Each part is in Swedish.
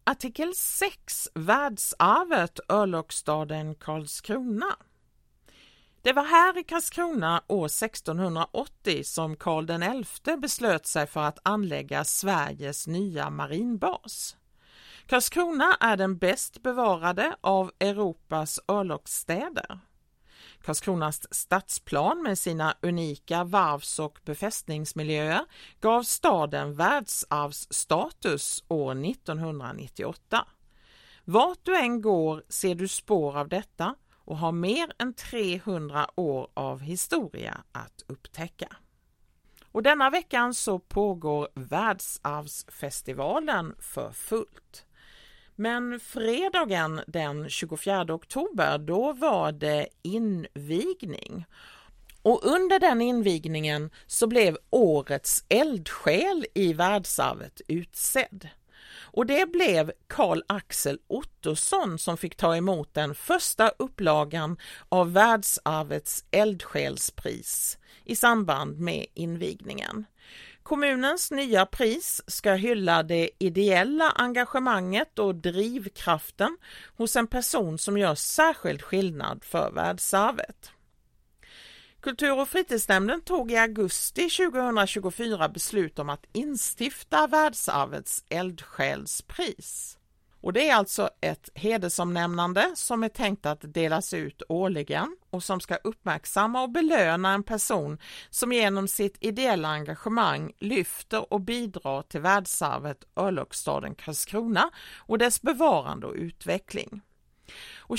Artikel 6, världsarvet örlogsstaden Karlskrona. Det var här i Karlskrona år 1680 som Karl XI beslöt sig för att anlägga Sveriges nya marinbas. Karlskrona är den bäst bevarade av Europas örlogsstäder. Karlskronas stadsplan med sina unika varvs- och befästningsmiljöer gav staden världsarvsstatus år 1998. Vart du än går ser du spår av detta och har mer än 300 år av historia att upptäcka. Och denna veckan så pågår världsarvsfestivalen för fullt. Men fredagen den 24 oktober då var det invigning. Och under den invigningen så blev årets eldsjäl i världsarvet utsedd. Och det blev Carl Axel Ottosson som fick ta emot den första upplagan av världsarvets eldsjälspris i samband med invigningen. Kommunens nya pris ska hylla det ideella engagemanget och drivkraften hos en person som gör särskild skillnad för världsarvet. Kultur- och fritidsnämnden tog i augusti 2024 beslut om att instifta världsarvets eldsjälspris. Och det är alltså ett hedersomnämnande som är tänkt att delas ut årligen och som ska uppmärksamma och belöna en person som genom sitt ideella engagemang lyfter och bidrar till världsarvet örlogsstaden Karlskrona och dess bevarande och utveckling. Och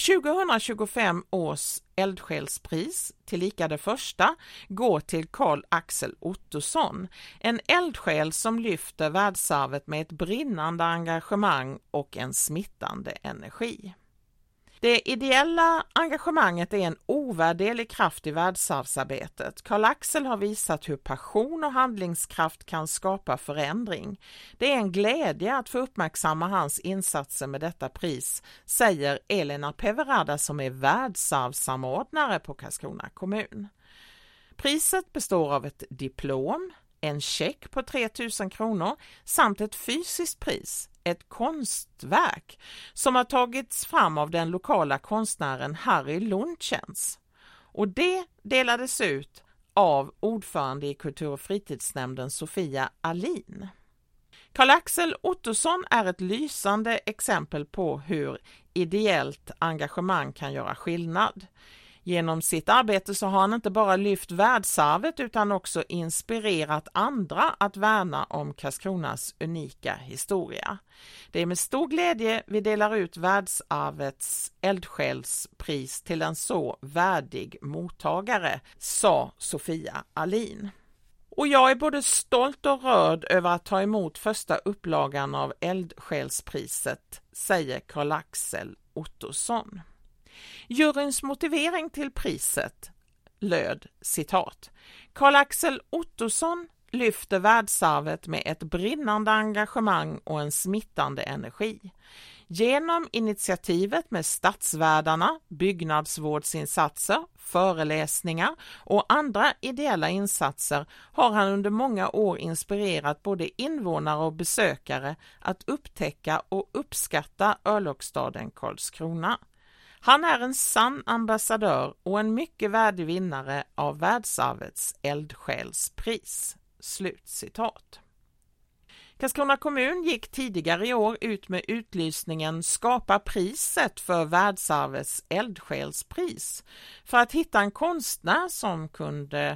2025 års eldsjälspris, tillika det första, går till Carl Axel Ottosson, en eldsjäl som lyfter världsarvet med ett brinnande engagemang och en smittande energi. Det ideella engagemanget är en ovärderlig kraft i världsarvsarbetet. Carl Axel har visat hur passion och handlingskraft kan skapa förändring. Det är en glädje att få uppmärksamma hans insatser med detta pris, säger Elena Peverada som är världsarvssamordnare på Karlskrona kommun. Priset består av ett diplom, en check på 3 000 kronor samt ett fysiskt pris, ett konstverk som har tagits fram av den lokala konstnären Harry Lundtjens. Och det delades ut av ordförande i kultur- och fritidsnämnden Sofia Alin. Carl Axel Ottosson är ett lysande exempel på hur ideellt engagemang kan göra skillnad. Genom sitt arbete så har han inte bara lyft världsarvet utan också inspirerat andra att värna om Karlskronas unika historia. Det är med stor glädje vi delar ut världsarvets eldsjälspris till en så värdig mottagare, sa Sofia Alin. Och jag är både stolt och rörd över att ta emot första upplagan av eldsjälspriset, säger Carl Axel Ottosson. Juryns motivering till priset löd, citat, Carl Axel Ottosson lyfter världsarvet med ett brinnande engagemang och en smittande energi. Genom initiativet med stadsvärdarna, byggnadsvårdsinsatser, föreläsningar och andra ideella insatser har han under många år inspirerat både invånare och besökare att upptäcka och uppskatta örlogsstaden Karlskrona. Han är en sann ambassadör och en mycket värdig vinnare av världsarvets eldsjälspris. Slutcitat. Karlskrona kommun gick tidigare i år ut med utlysningen Skapa priset för världsarvets eldsjälspris för att hitta en konstnär som kunde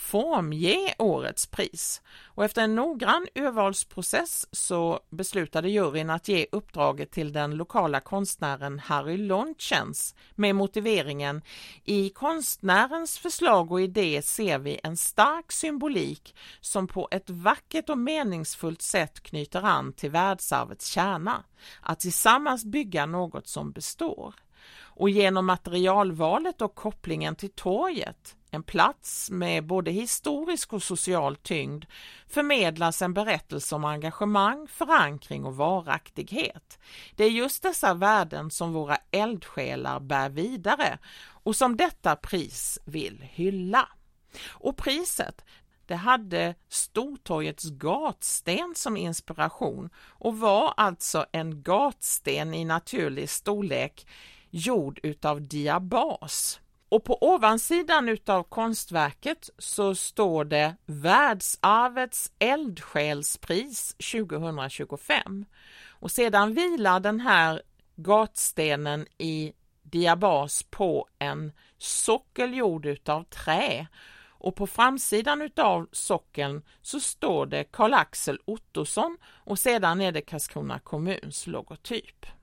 formge årets pris. Och efter en noggrann urvalsprocess så beslutade juryn att ge uppdraget till den lokala konstnären Harry Lundtjens med motiveringen i konstnärens förslag och idé ser vi en stark symbolik som på ett vackert och meningsfullt sätt knyter an till världsarvets kärna, att tillsammans bygga något som består. Och genom materialvalet och kopplingen till torget, en plats med både historisk och social tyngd, förmedlas en berättelse om engagemang, förankring och varaktighet. Det är just dessa värden som våra eldsjälar bär vidare och som detta pris vill hylla. Och priset, det hade Stortorgets gatsten som inspiration och var alltså en gatsten i naturlig storlek gjord utav diabas. Och på ovansidan utav konstverket så står det Världsarvets eldsjälspris 2025. Och sedan vilar den här gatstenen i diabas på en sockel gjord utav trä. Och på framsidan utav sockeln så står det Karl Axel Ottosson och sedan är det Karlskrona kommuns logotyp.